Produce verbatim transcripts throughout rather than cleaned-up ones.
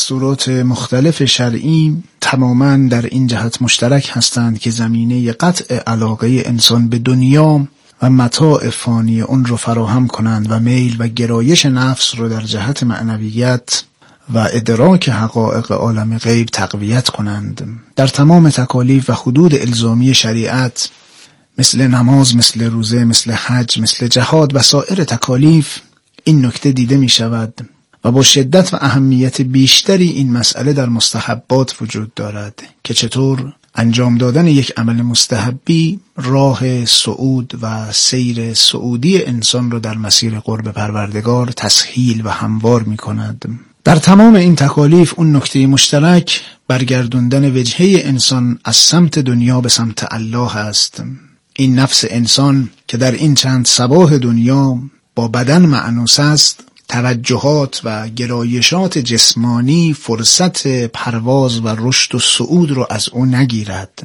دستورات مختلف شرعی تماماً در این جهت مشترک هستند که زمینه قطع علاقه انسان به دنیا و متاع فانی اون رو فراهم کنند و میل و گرایش نفس رو در جهت معنویت و ادراک حقایق عالم غیب تقویت کنند. در تمام تکالیف و حدود الزامی شریعت مثل نماز، مثل روزه، مثل حج، مثل جهاد و سایر تکالیف این نکته دیده می شود و با شدت و اهمیت بیشتری این مسئله در مستحبات وجود دارد که چطور انجام دادن یک عمل مستحبی راه صعود و سیر صعودی انسان را در مسیر قرب پروردگار تسهیل و هموار می کند. در تمام این تکالیف اون نکته مشترک برگردوندن وجهه انسان از سمت دنیا به سمت الله است. این نفس انسان که در این چند صباح دنیا با بدن مأنوس است، توجهات و گرایشات جسمانی فرصت پرواز و رشد و صعود رو از او نگیرد.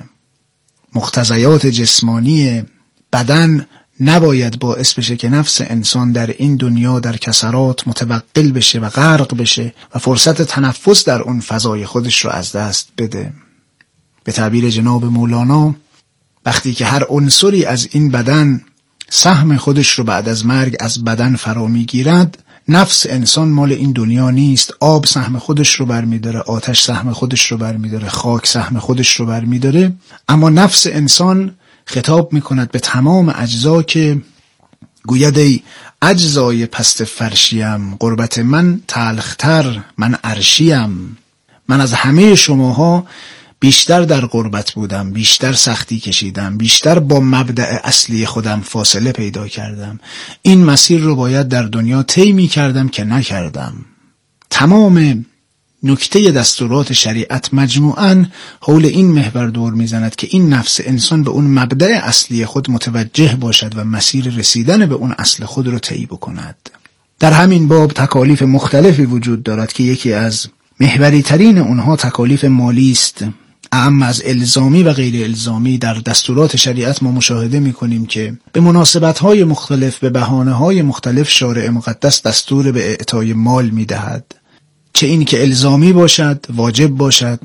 مقتضیات جسمانی بدن نباید باعث بشه که نفس انسان در این دنیا در کسرات متوقل بشه و غرق بشه و فرصت تنفس در اون فضای خودش رو از دست بده. به تعبیر جناب مولانا، وقتی که هر عنصری از این بدن سهم خودش رو بعد از مرگ از بدن فرا میگیرد، نفس انسان مال این دنیا نیست. آب سهم خودش رو برمیداره، آتش سهم خودش رو برمیداره، خاک سهم خودش رو برمیداره، اما نفس انسان خطاب میکند به تمام اجزا که گوید ای اجزای پست فرشیم، غربت من تلختر، من عرشیم. من از همه شماها بیشتر در غربت بودم، بیشتر سختی کشیدم، بیشتر با مبدأ اصلی خودم فاصله پیدا کردم. این مسیر رو باید در دنیا طی می‌کردم که نکردم. تمام نکته دستورات شریعت مجموعاً حول این محور دور میزند که این نفس انسان به اون مبدأ اصلی خود متوجه باشد و مسیر رسیدن به اون اصل خود رو طی بکند. در همین باب تکالیف مختلفی وجود دارد که یکی از محوری ترین اونها تکالیف مالی است. اما از الزامی و غیر الزامی در دستورات شریعت ما مشاهده می‌کنیم که به مناسبت‌های مختلف، به بهانه‌های مختلف شارع مقدس دستور به اعطای مال می‌دهد، چه این که الزامی باشد، واجب باشد،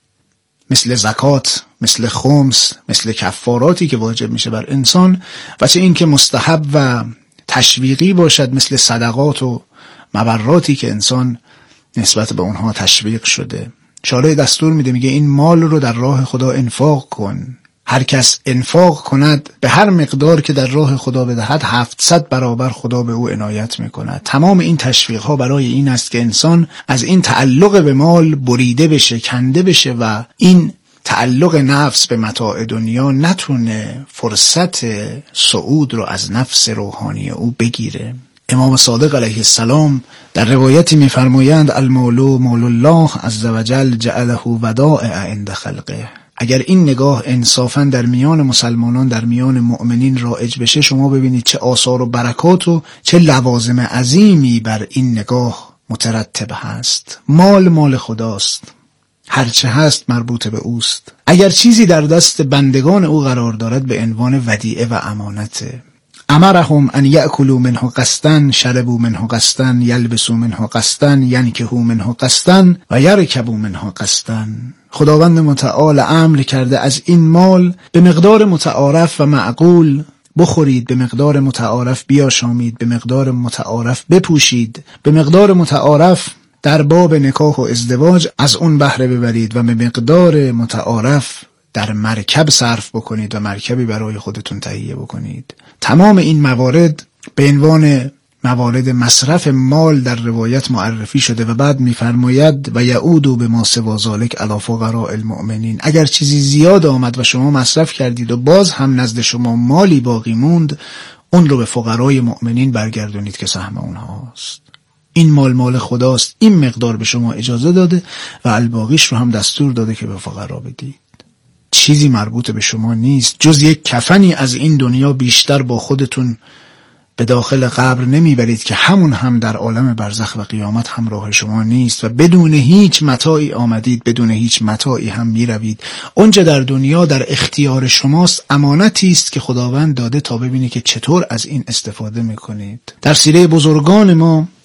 مثل زکات، مثل خمس، مثل کفاراتی که واجب میشه بر انسان، و چه این که مستحب و تشویقی باشد، مثل صدقات و مبراتی که انسان نسبت به اونها تشویق شده. شارع دستور میده، میگه این مال رو در راه خدا انفاق کن. هر کس انفاق کند به هر مقدار که در راه خدا بدهد هفتصد برابر خدا به او عنایت میکند. تمام این تشویق ها برای این است که انسان از این تعلق به مال بریده بشه، کنده بشه و این تعلق نفس به متاع دنیا نتونه فرصت صعود رو از نفس روحانی او بگیره. امام صادق علیه السلام در روایتی می‌فرمایند المال مال الله عز وجل جعله ودائع عند خلقه. اگر این نگاه انصافاً در میان مسلمانان، در میان مؤمنین رایج بشه، شما ببینید چه آثار و برکات و چه لوازم عظیمی بر این نگاه مترتب هست. مال مال خداست، هرچه هست مربوط به اوست. اگر چیزی در دست بندگان او قرار دارد به عنوان ودیعه و امانته. امرهم ان یأکلوا منه قسطا شربوا منه قسطا یلبسوا منه قسطا ینکحوا منه قسطا و یرکبوا منه قسطا. خداوند متعال امر کرده از این مال به مقدار متعارف و معقول بخورید، به مقدار متعارف بیاشامید، به مقدار متعارف بپوشید، به مقدار متعارف در باب نکاح و ازدواج از اون بهره ببرید و به مقدار متعارف در مرکب صرف بکنید و مرکبی برای خودتون تهیه بکنید. تمام این موارد به عنوان موارد مصرف مال در روایت معرفی شده و بعد می‌فرماید و یعود بما سوى ذلک علی فقراء المؤمنین. اگر چیزی زیاد آمد و شما مصرف کردید و باز هم نزد شما مالی باقی موند، اون رو به فقرای مؤمنین برگردونید که سهم اونهاست. این مال مال خداست، این مقدار به شما اجازه داده و الباقیش رو هم دستور داده که به فقرا بدید. چیزی مربوط به شما نیست جز یک کفنی از این دنیا بیشتر با خودتون به داخل قبر نمیبرید که همون هم در عالم برزخ و قیامت همراه شما نیست و بدون هیچ متاعی آمدید، بدون هیچ متاعی هم میروید. اونجا در دنیا در اختیار شماست، امانتی است که خداوند داده تا ببینید که چطور از این استفاده میکنید. در سیره بزرگان ما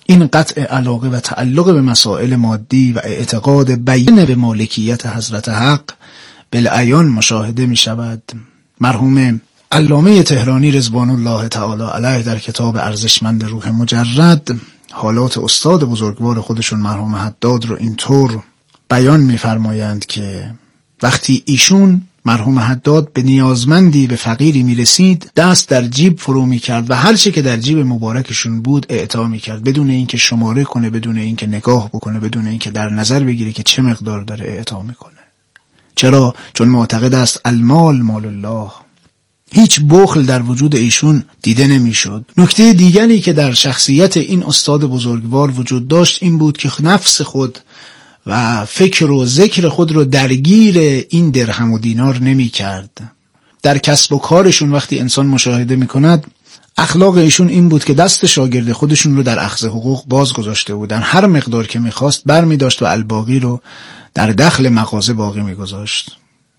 این قطع علاقه و تعلق به مسائل مادی و اعتقاد بیان به مالکیت حضرت حق بالعیان مشاهده می شود. مرحوم علامه تهرانی رضوان الله تعالی علیه در کتاب ارزشمند روح مجرد حالات استاد بزرگوار خودشون مرحوم حداد رو اینطور بیان می‌فرمایند که وقتی ایشون مرحوم حداد به نیازمندی به فقیری میرسید دست در جیب فرو میکرد و هر چه که در جیب مبارکشون بود اعطا میکرد، بدون اینکه شماره کنه، بدون اینکه نگاه بکنه، بدون اینکه در نظر بگیره که چه مقدار داره اعطا میکنه. چرا؟ چون معتقد است المال مال الله. هیچ بخل در وجود ایشون دیده نمیشد. نکته دیگری که در شخصیت این استاد بزرگوار وجود داشت این بود که نفس خود و فکر و ذکر خود رو درگیر این درهم و دینار نمی کرد. در کسب و کارشون وقتی انسان مشاهده می کند اخلاق ایشون این بود که دست شاگرد خودشون رو در اخذ حقوق باز گذاشته بودن. هر مقدار که می خواست بر می داشت و الباقی رو در دخل مغازه باقی می گذاشت.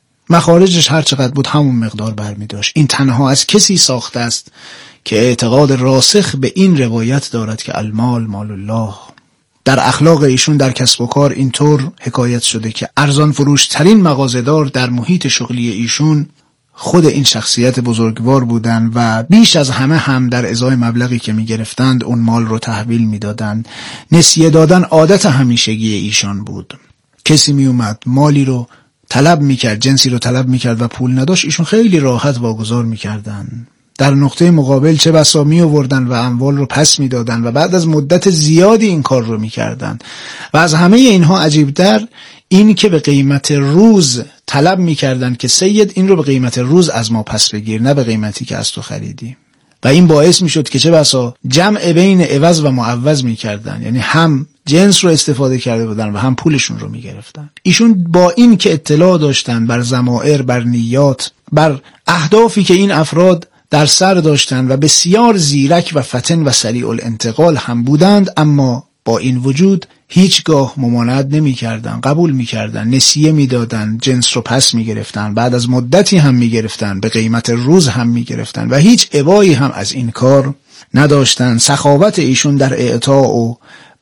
مخارجش هر چقدر بود همون مقدار بر می داشت. این تنها از کسی ساخته است که اعتقاد راسخ به این روایت دارد که المال مال الله. در اخلاق ایشون در کسب و کار اینطور حکایت شده که ارزان فروش ترین مغازه‌دار در محیط شغلی ایشون خود این شخصیت بزرگوار بودند و بیش از همه هم در ازای مبلغی که می گرفتند اون مال رو تحویل می دادند. نسیه دادن عادت همیشگی ایشان بود. کسی می اومد مالی رو طلب می کرد، جنسی رو طلب می کرد و پول نداشت، ایشون خیلی راحت واگذار می کردن. در نقطه مقابل چه بسا می آوردن و اموال رو پس می دادن و بعد از مدت زیادی این کار رو می کردن. و از همه اینها عجیبتر این که به قیمت روز طلب می کردن که سید این رو به قیمت روز از ما پس بگیر، نه به قیمتی که از تو خریدی. و این باعث می شد که چه بسا جمع بین عوض و معوض می کردن، یعنی هم جنس رو استفاده کرده بودن و هم پولشون رو می گرفتن. ایشون با این که اطلاع داشتن بر ضمائر، بر نیات، بر اهدافی که این افراد در سر داشتند و بسیار زیرک و فطن و سریع الانتقال هم بودند، اما با این وجود هیچگاه ممانعت نمی کردن، قبول می کردن، نسیه می دادن، جنس رو پس می گرفتن، بعد از مدتی هم می گرفتن، به قیمت روز هم می گرفتن و هیچ ابایی هم از این کار نداشتن. سخاوت ایشون در اعطا و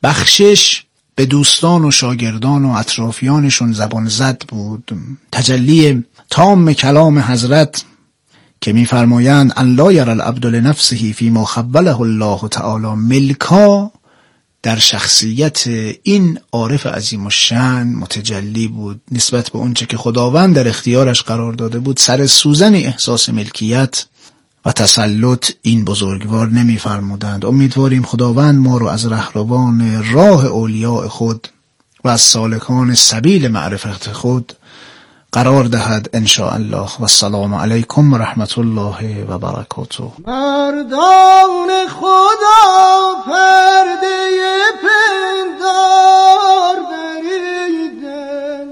بخشش به دوستان و شاگردان و اطرافیانشون زبان زد بود. تجلی تام کلام حضرت که می‌فرمایند ان لا یری العبد لنفسه فیما خوله الله تعالی ملکا در شخصیت این عارف عظیم الشأن متجلی بود. نسبت به اونچه که خداوند در اختیارش قرار داده بود سر سوزن احساس ملکیت و تسلط این بزرگوار نمی‌فرمودند. امیدواریم خداوند ما رو از رهروان راه اولیاء خود و از سالکان سبیل معرفت خود قرار دهد ان شاء الله. و السلام علیکم و رحمت الله و برکاته. مردان خدا پرده پندار بریدن،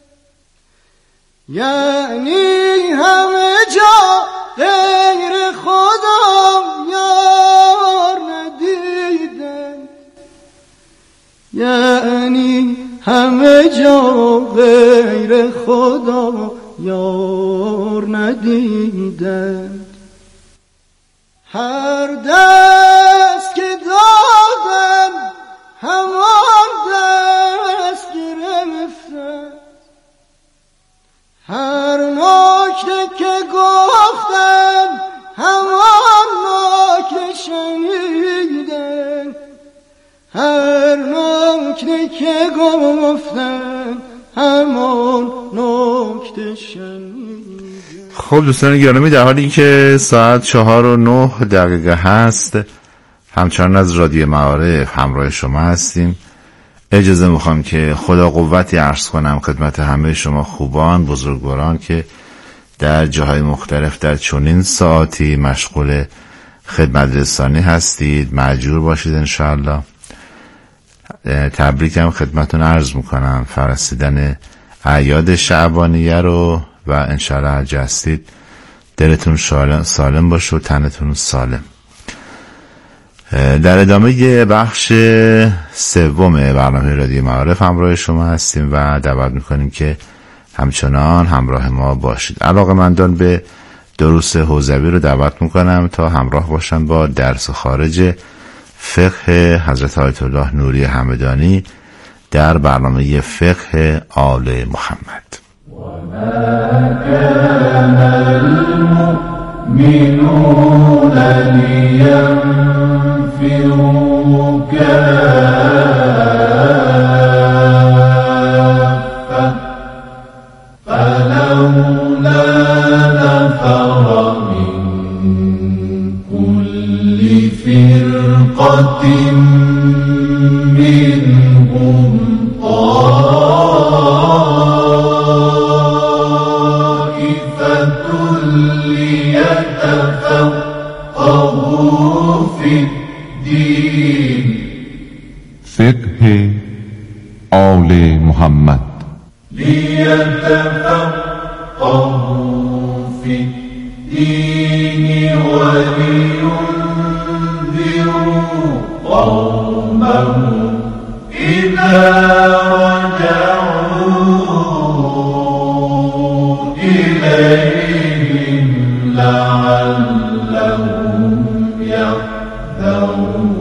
یعنی همه جا غیر خدا یار ندیدن، یعنی همه جا غیر خدا یار ندیدند. هر دست که دادم همان دست گرفتم، هر نکته که گفتم همان نکته شنیدن، هر نکته که گفتم همان نکته شنیدن. خب دوستان گرامی، در حالی که ساعت چهار و نه دقیقه هست همچنان از رادیو معارف همراه شما هستیم. اجازه میخوام که خدا قوتی عرض کنم خدمت همه شما خوبان بزرگواران که در جاهای مختلف در چنین ساعتی مشغول خدمت رسانی هستید. مأجور باشید انشاءالله. تبریکم خدمتون عرض میکنم فرستیدن اعیاد شعبانیه رو و انشاءالله هرجا هستید دلتون سالم باشه و تنتون سالم. در ادامه بخش سوم برنامه رادیو معارف همراه شما هستیم و دعوت میکنیم که همچنان همراه ما باشید. علاقه‌مندان به دروس حوزوی رو دعوت میکنم تا همراه باشن با درس خارج فقه حضرت آیت الله نوری همدانی در برنامه فقه آل محمد. المؤمنون لينفروا كافة فلولا نفر من كل فرقة منهم فقه آل محمد ليتفقهوا في الدين ولينذروا قومهم إذا رجعوا إليهم لعلهم يحذرون.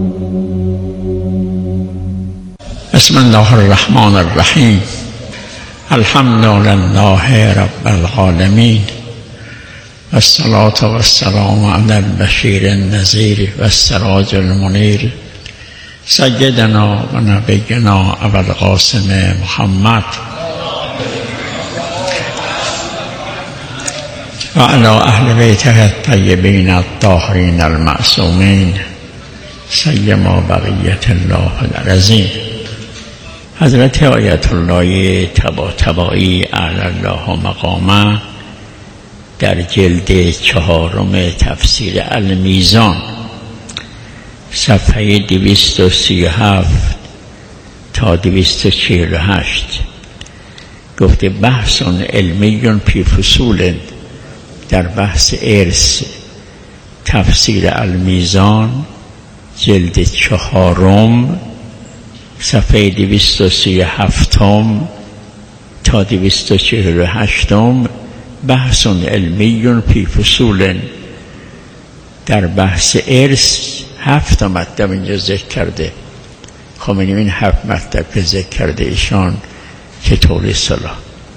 بسم الله الرحمن الرحیم. الحمد لله رب العالمین و الصلاة و السلام علی البشیر النذیر و السراج المنیر سیدنا و نبینا ابوالقاسم محمد و علی اهل بیته الطیبین الطاهرین المعصومین سیما بقیت الله العظیم. حضرت آیت الله طباطبایی اعلی الله مقامه در جلد چهارم تفسیر المیزان صفحه دویست و سی و هفت تا دویست و چهل و هشت گفته بحث علمی فی فصول در بحث ارث، تفسیر المیزان جلد چهارم صفحه دویست و سی و هفتم تا دویست و چهل و هشتم بحث علمی فی فصول در بحث ارث هفت مطلب اینجا ذکر کرده. خب این هفت مطلب که ذکر کرده ایشان چطور صلاح.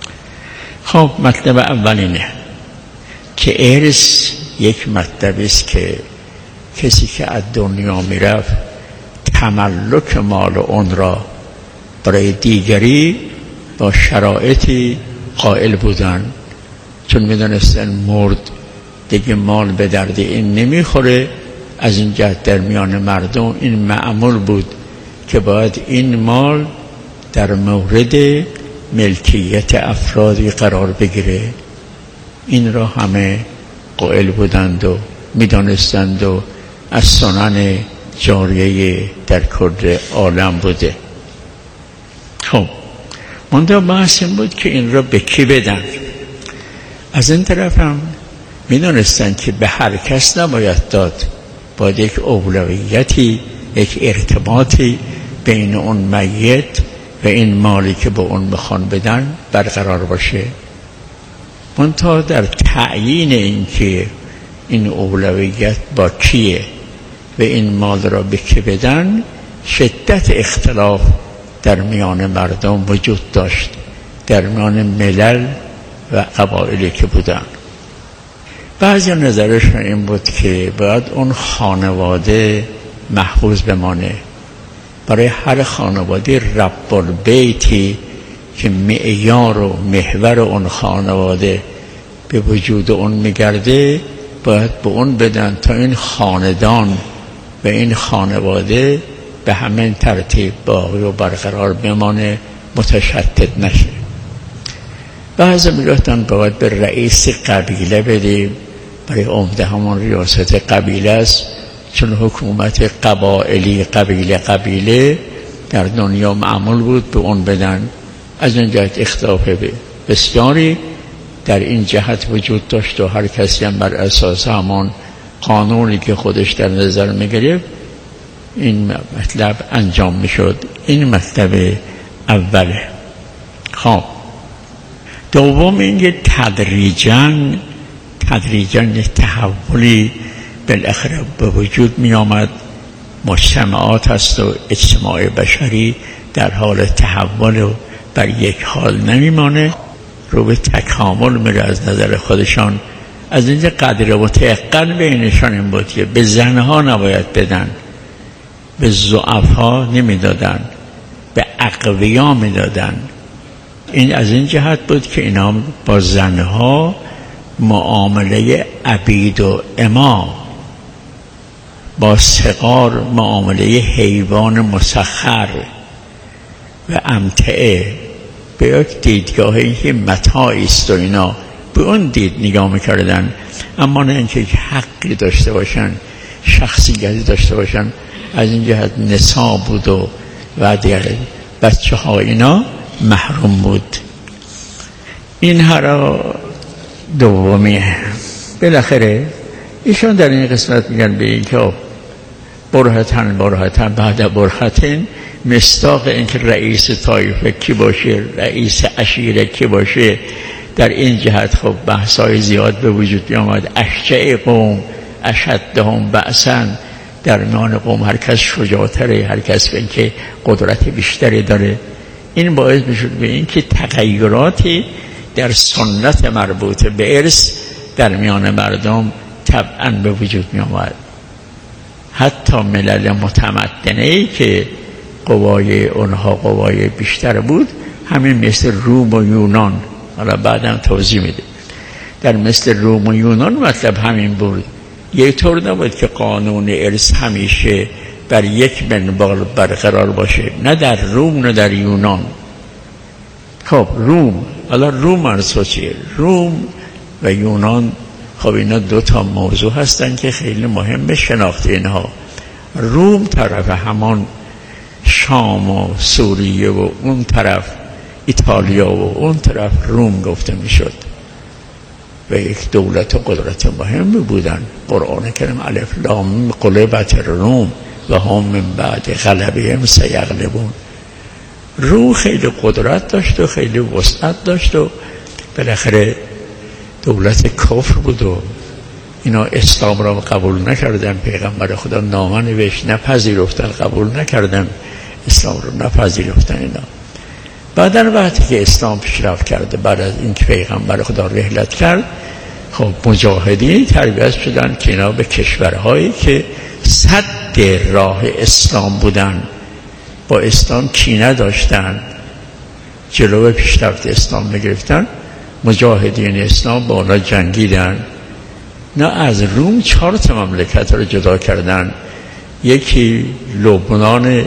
خب مطلب اول اینه که ارث یک مطلبی است که کسی که از دنیا میرفت تملک مال اون را برای دیگری با شرایطی قائل بودن، چون میدونستن مرد دیگه مال به درد این نمیخوره. از این جهت در میان مردم این معمول بود که باید این مال در مورد ملکیت افرادی قرار بگیره. این را همه قائل بودند و میدانستند و از سنن جاریه در کل عالم بوده. خب منتها بحث این بود که این را به کی بدن. از این طرف هم میدونستند که به هر کس نباید داد، باید یک اولویتی، یک ارتباطی بین اون میت و این مالی که به اون بخوان بدن برقرار باشه. منتها در تعیین این که این اولویت با کیه و این مال را به کی بدن شدت اختلاف در میان مردم وجود داشت، در میان ملل و قبایلی که بودن. بعضی نظرشون این بود که باید اون خانواده محفوظ بمانه، برای هر خانواده رب البیتی که معیار و محور اون خانواده به وجود اون میگرده باید به اون بدن تا این خاندان و این خانواده به همین ترتیب باقی و برقرار بمانه، متشتت نشه. بعضی میگفتن باید به رئیس قبیله بدیم، برای عمده همون ریاست قبیله است، چون حکومت قبائلی قبیله قبیله در دنیا معمول بود به اون بدن. از این جهت اختلاف بسیاری در این جهت وجود داشت و هر کسی هم بر اساس همان قانونی که خودش در نظر میگرفت این مطلب انجام میشد. این مطلب اوله. خب دوم اینکه تدریجاً تدریجاً تحولی بالاخره به وجود می آمد مجتمعات هست و اجتماع بشری در حال تحول و بر یک حال نمیمانه، رو به تکامل میره از نظر خودشان. از اینجا قدر متيقن بینشان این بود که به زنها نباید بدن، به ضعفا نمیدادن، به اقویا میدادن. این از این جهت بود که اینا با زنها معامله عبید و اما، با صغار معامله حیوان مسخر و امتعه، به یک دیدگاه اینکه متاعی است و اینا به اون دید نگاه میکردن. اما نه اینکه حقی داشته باشن، شخصیتی داشته باشن. از این جهت نسا بود و و دیگر بچه ها اینا محروم بود. این هر دومیه. بالاخره ایشان در این قسمت میگن به این که برهتن برهتن بعد برهتن، مصداق این که رئیس طایفه کی باشه، رئیس عشیره کی باشه، در این جهت خب بحثای زیاد به وجود می آمد. اشجع قوم اشدهم بأسا، در میان قوم هر کس شجاعتره، هر کس که قدرت بیشتری داره. این باعث میشد به این که تغییراتی در سنت مربوط به ارث در میان مردم طبعا به وجود می آمد. حتی ملل متمدنه‌ای که قوای اونها قوای بیشتر بود، همین مثل روم و یونان، حالا بعدم توضیح میده، در مثل روم و یونان مطلب همین بود. یک طور نبود که قانون ارث همیشه بر یک منوال برقرار باشه، نه در روم نه در یونان. خب روم، حالا روم ارث چیه؟ روم و یونان، خب اینا دو تا موضوع هستن که خیلی مهمه شناخت اینها. روم طرف همان شام و سوریه و اون طرف ایتالیا و اون طرف روم گفته میشد و یک دولت و قدرت مهمی بودن. قرآن کریم الف لام غلبت الروم و هم من بعد غلبهم سیغلبون. روم خیلی قدرت داشت و خیلی وسعت داشت و بالاخره دولت کفر بود و اینا اسلام را قبول نکردن. پیغمبر خدا نامه نوشت، نپذیرفتن، قبول نکردن، اسلام رو نپذیرفتن اینا. بعدن وقتی که اسلام پیشرفت کرده، بعد از اینکه پیغمبر خدا رحلت کرد، خب مجاهدین تربیت شدن که اینا به کشورهایی که صد راه اسلام بودن، با اسلام کینه داشتن، جلو پیشرفت اسلام نگرفتن، مجاهدین اسلام با اونا جنگیدن. نه از روم چهار تا مملکت رو جدا کردن، یکی لبنان،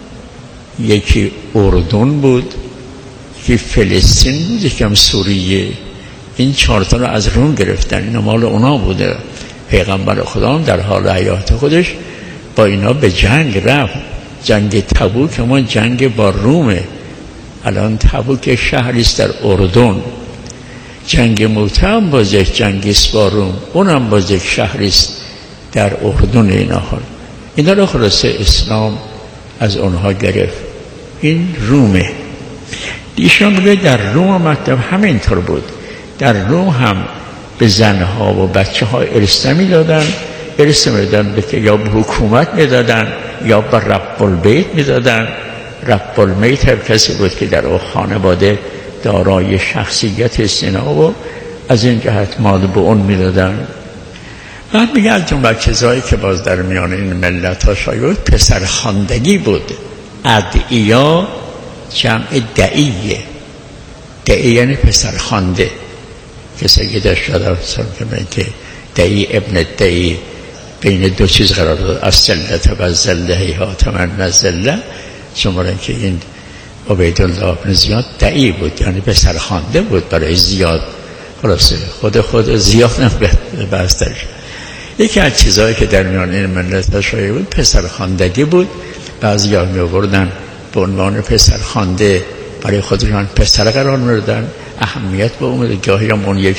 یکی اردن بود، یکی فلسطین بود، یکی هم سوریه. این چهار تا رو از روم گرفتن، اینا مال اونا بوده. پیغمبر خدا در حال حیات خودش با اینا به جنگ رفت. جنگ تبوک ما جنگ با رومه. الان تبوک شهری است در اردن. جنگ موته هم باز یک جنگی است با روم، اونم باز یک شهری است در اردن. اینا حال اینا رو خلاصه اسلام از اونها گرفت. این رومه. ایشان میگه در روم مطلب همینطور بود. در روم هم به زنها و بچه ها ارث میدادن، ارث میدادن به که یا به حکومت میدادن یا به رب البیت میدادن. رب البیت هر کسی بود که در اون خانواده دارای شخصیت استنا و از این جهت مال به اون میدادن. بعد میگه از جمله چیزایی که باز در میان این ملت ها شایع پسرخواندگی بود. ادعیا جمع دعیه. دعی یعنی پسرخوانده. کسی که داشت شده که دعی ابن دعی بین دو چیز قرار داد، از سلت و زله هیهاتمن نزله. شماره که این عبیدالله بن زیاد دعی بود، یعنی پسرخوانده بود برای زیاد. خلاصه خود خود زیاد هم بستش. یکی از چیزهایی که در میان این ملت شایع بود پسرخواندگی بود. بعضی ها می آوردن به عنوان پسرخوانده برای خودشان پسر قرار می‌دادن، اهمیت به اون. گاهی هم اون یک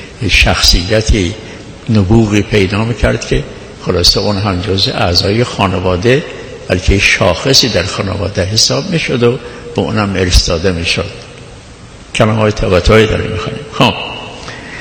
شخصیتی نبوغی پیدا می‌کرد که خلاصه اون هم جزء اعضای خانواده بلکه شاخصی در خانواده حساب می‌شد و به اونم ارث داده می‌شد. کلمه‌های تباتایی داریم می‌خونیم. خب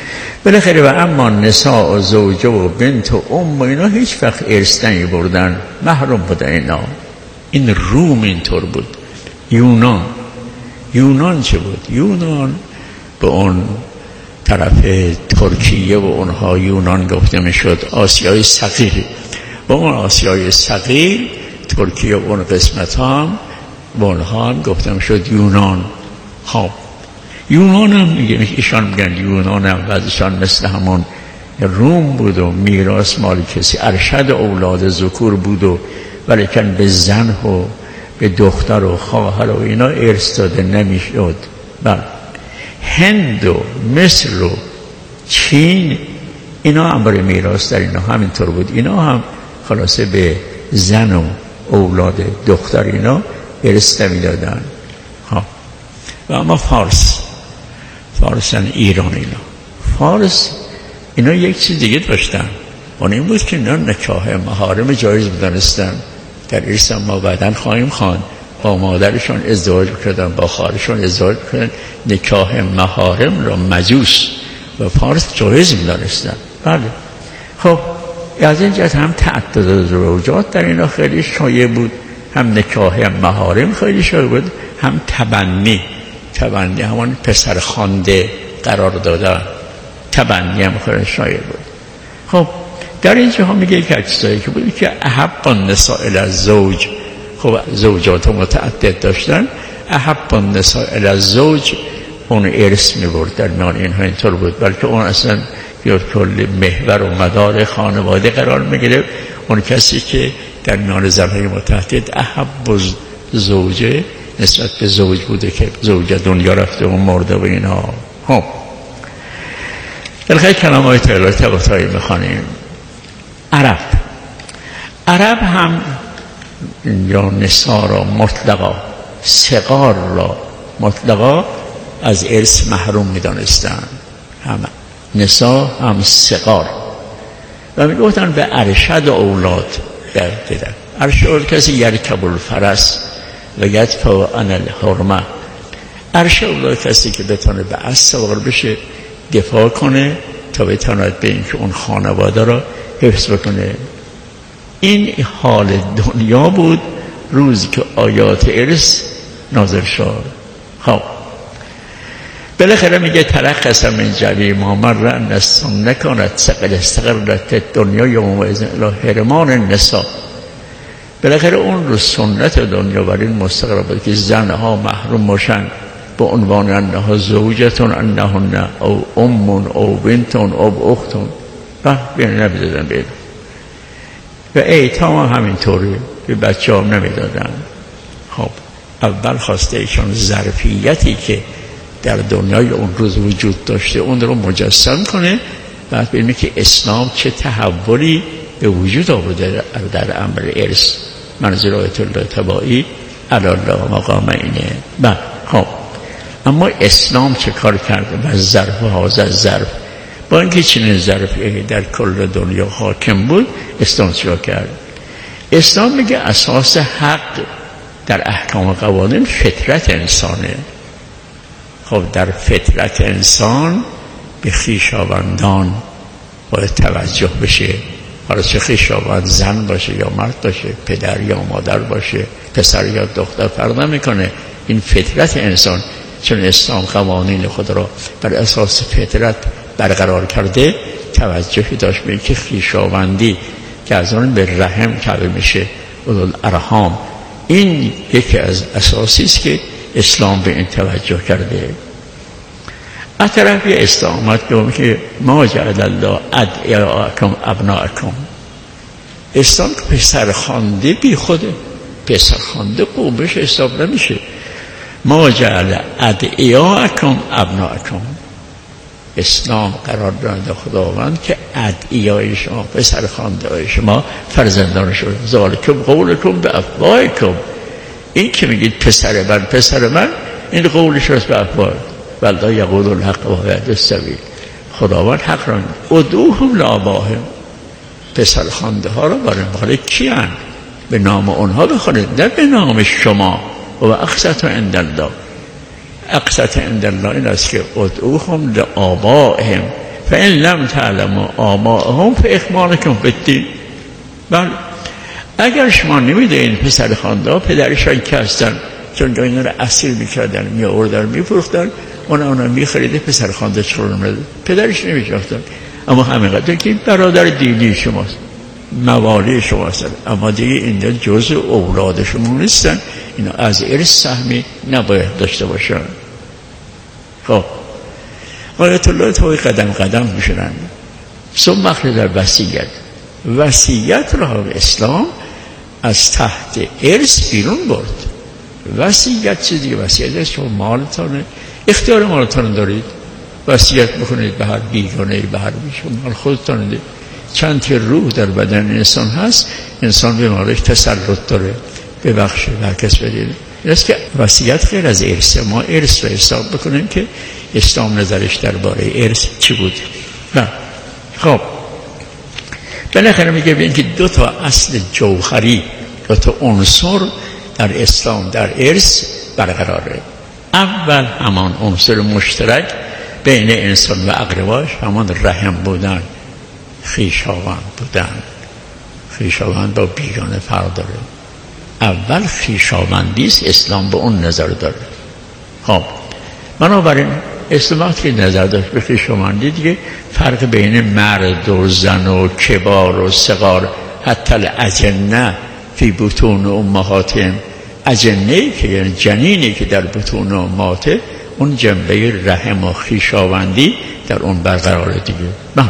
بالاخره و اما نساء و زوجه و بنت و ام و اینا هیچ وقت ارث نمی بردن، محروم بودن اینا. این روم اینطور بود. یونان یونان چه بود؟ یونان به اون طرف ترکیه و اونها یونان گفته میشد، آسیای صغیر. با اون آسیای صغیر ترکیه و اون قسمت هم با اونها هم گفته میشد یونان. خب یونان هم میگه، ایشان میگن یونان هم بعضشان مثل همون روم بود و میراث مال کسی، ارشد اولاد ذکور بود و ولیکن به زن و به دختر و خواهر و اینا ارث داده نمیشد. بله هند و مصر و چین اینا هم برای میراث در اینا همینطور بود. اینا هم خلاصه به زن و اولاد دختر اینا ارث نمیدادن. ها و اما فارس فارسن ایران اینا فارس اینا یک چیز دیگه داشتن، اون این بود که اینا نکاح محارم جایز بدانستن. در ارث ما بعداً خواهیم خواند با مادرشون ازدواج کردن، با خواهرشون ازدواج کردن، نکاح محارم را مجوس و فارس جایز می‌دانستن. بله خب از این جهت هم تعدد زوجات در اینا خیلی شایع بود، هم نکاح محارم خیلی شایع بود، هم تبنی تبنی همون پسر خوانده قرار دادن، تبنی هم خیلی شایع بود. خب در اینجا هم میگه یک چیزایی که بود که احب النساء الی الزوج، خب زوجات متعدد داشتن، احب النساء الی الزوج اون ارث میبرد در میان اینها اینطور بود، بلکه اون اصلا یا کل محور و مدار خانواده قرار میگیره. اون کسی که در میان زنهای متعدد احب زوجه نسبت به زوج بوده که زوجه دنیا رفته و مرده و اینها. خب الخیلی کلام های تعالی تباتایی میخوانیم. عرب عرب هم یا نساء را مطلقا، صغار را مطلقا از ارث محروم میدانستند، هم نساء هم صغار. و میگفتن به ارشد اولاد در دیدن. ارشد کسی یرکب الفرس و یدفع عن الحرمه. ارشد اولاد کسی که بتونه به اسب سوار بشه، دفاع کنه تا بتواند به اینکه اون خانواده را حفظ بکنه. این حال دنیا بود روزی که آیات ارث نازل شد. خب بالاخره میگه ترخص من جوی ما مر ان السنه کانت ثقل استقرت دنیا یوم اذن الی حرمان النساء. بالاخره اون رو سنت دنیا بر این مستقر بود که زنها محروم باشن با عنوان انها زوجتون انهن او امون او بنتون او اختون و بین نمیدادن بین و ایتام هم همینطوری به بچه هم نمیدادن. خب اول خواسته ایشان ظرفیتی که در دنیای اون روز وجود داشته اون رو مجسم کنه، بعد ببینیم که اسلام چه تحولی به وجود آورده در امر ارث. منظور آیت الله تبایی علی الله مقام اینه. بعد خب اما اسلام چه کار کرده؟ و ظرف حاضر ظرف با اینکه چنین ظرفی در کل دنیا حاکم بود، اسلام چه کرد؟ اسلام میگه اساس حق در احکام قوانین فطرت انسانه. خب در فطرت انسان به خویشاوندان باید توجه بشه، حالا چه خویشاوند زن باشه یا مرد باشه، پدر یا مادر باشه، پسر یا دختر فرق نمیکنه. این فطرت انسان، چون اسلام قوانین خود را بر اساس فطرت برقرار کرده، توجهی داشت به اینکه خویشاوندی که از آن به رحم کعبه میشه اولوالارحام، این یکی از اساسی است که اسلام به این توجه کرده. از طرفی اسلام آمد که ما جعل الله ادعیاءکم ابناءکم. اسلام که پسر خوانده بی خوده، پسر خوانده قومش حساب نمیشه. ما جعل ادعیاءکم ابناءکم. اسلام قرار داده خداوند که ادعیای شما، پسر خوانده های شما فرزندان شما، ذالکم قولکم به افواهکم. این که میگید پسر من پسر من، این قولش هست به افواه. والله یقول الحق و یهدی السبیل. خداوند حق را ادعوهم لآبائهم. پسر خوانده ها را برای برای کیان؟ به نام اونها بخونید، نه به نام شما. و اقسط عند الله، اقسط عند الله این است که ادعوهم لآبائهم فإن لم تعلموا آباءهم فإخوانكم فی الدین. بله اگر شما نمیدونید پسر خانده پدرشان که هستن، چون اینا رو اسیر میکردن می آوردن میفروختن، اونا اونا میخریده پسر خانده چرا نمیده، پدرش نمیشناختن، اما همینقدر که برادر دینی شماست، موالی شما هستن، اما دیگه اینجا جزء اولاد شما نیستن، اینا از ارث سهمی نباید داشته باشن. خب آیت الله توی قدم قدم میشنن. ثم اخرج الوصیت. وصیت را اسلام از تحت ارث بیرون برد. وصیت چیزی وصیت است، شما مالتانه، اختیار مالتان دارید، وصیت بکنید به هر بیگانه، به هر بیشون مال خودتان. چند تا روح در بدن انسان هست، انسان به مالش تسلط داره، ببخشه هر کس بده. این است که وصیت غیر از ارث. ما ارث رو حساب بکنیم که اسلام نظرش درباره ارث چی بود. نه خب بالاخره میگه ببین که دو تا اصل جوهری، دو تا عنصر در اسلام در ارث برقراره. اول همان عنصر مشترک بین انسان و اقرباش، همان رحم بودن، خویشاوند بودن. خویشاوند با بیگانه فرق داره. اول خویشاوندی است، اسلام به اون نظر داره. خب بنابراین اسلام وقتی نظر داشت به خویشاوندی، دیگه فرق بین مرد و زن و کبار و صغار، حتی الاجنه فی بطون امهاتهم، اجنه‌ای که یعنی جنینی که در بطون امهاته، اون جنبه رحم و خویشاوندی در اون برقراره دیگه. نه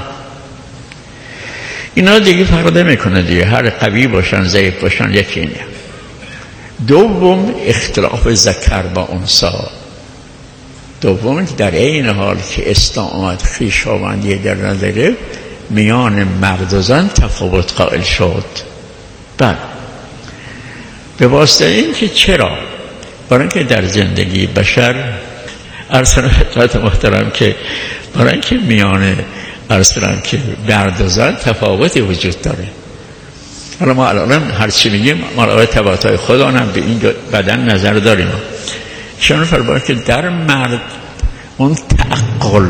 اینا دیگه فرق نمیکنه دیگه، هر قوی باشن ضعیف باشن یکی اینه. دوم اختلاف ذکر با انثی. دوم که در این حال که اسلام آمد خویشاوندی در نظر میان مرد و زن تفاوت قائل شد. بعد به واسطه این که چرا؟ برای اینکه در زندگی بشر ارسلان خدمت محترم که برای اینکه میان ارسلان که مرد و زن تفاوتی وجود داره. حالا ما الان هر چی میگیم مراقب تفاوت‌های خودمون به این بدن نظر داریم. چون فرمایه که در مرد اون تعقل،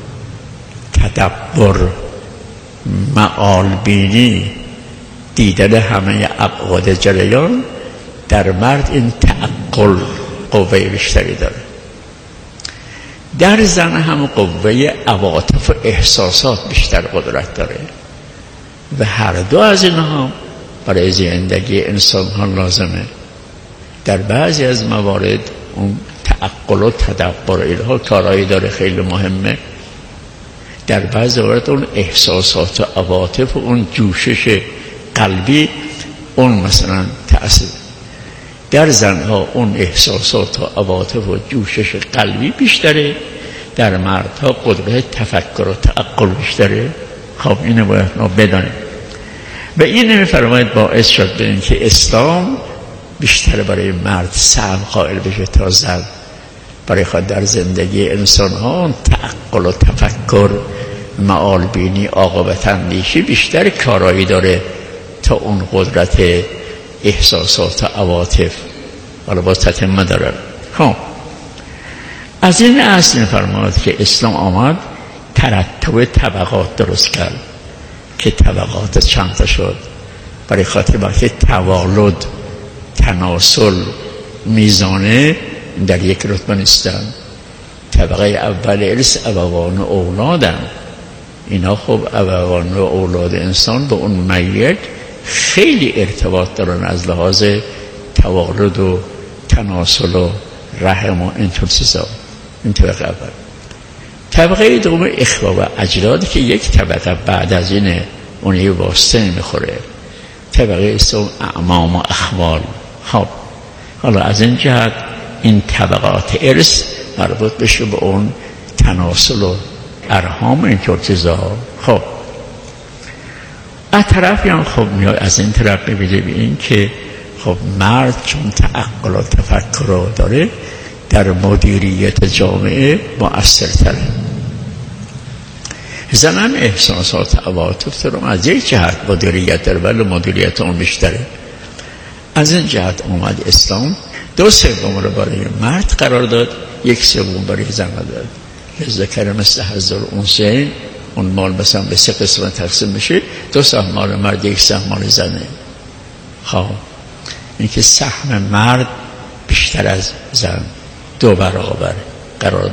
تدبر، معال بینی، دیدن همه ابعاد جریان، در مرد این تعقل قوه بیشتری داره. در زن هم قوه عواطف و احساسات بیشتر قدرت داره و هر دو از اینها برای زندگی انسان ها لازمه. در بعضی از موارد اون تعقل و تدبر اینها کارایی داره خیلی مهمه، در بعضی موارد اون احساسات و عواطف و اون جوشش قلبی اون مثلا تأثیر. در زنها اون احساسات و عواطف و جوشش قلبی بیشتره، در مردها قدرت تفکر و تعقل بیشتره. خب اینو باید ما بدانیم و این نمی‌فرماید باعث شد به این که اسلام بیشتر برای مرد سهم قائل بشه تا زن. برای خود در زندگی انسان ها تعقل و تفکر، معال بینی، عاقبت اندیشی بیشتر کارایی داره تا اون قدرت احساسات و عواطف. حالا با تتمه داره. خب از این اصل فرماید که اسلام آمد ترتب طبقات درست کرد که طبقات چند تا شد. برای خاطر وقتی توالد، تناسل، میزانه در یک رتبه نیستن. طبقه اول ارث ابوان و اولادن. اینا خب ابوان و اولاد انسان به اون میت خیلی ارتباط دارن از لحاظ توالد و تناسل و رحم و اینطور چیزا. این طبقه اول. طبقه دوم اخوه و اجداد که یک طبقه بعد از اینه، اون یه واسطه میخوره. طبقه سوم اعمام و اخوال. خب حالا از این جهت این طبقات ارث مربوط بشه به اون تناسل و ارحام اینطور چیزا. خب از طرفی هم خب میاد از این طرف ببینیم این که خب مرد چون تعقل و تفکر رو داره در مدیریت جامعه مؤثرتره. زنم احساسات عواطف رو از یک جهت مدیریت داره ولی مدیریت اون بیشتره. از این جهت اومد اسلام دو سوم رو برای مرد قرار داد، یک سوم برای زن داد. ذکر مثل حظ الانثیین اون مال مثلا به سه قسمت تقسیم بشه، دو سهم مال مرد، یک سهم مال زنه. خب این که سهم مرد بیشتر از زن دو برابر قرار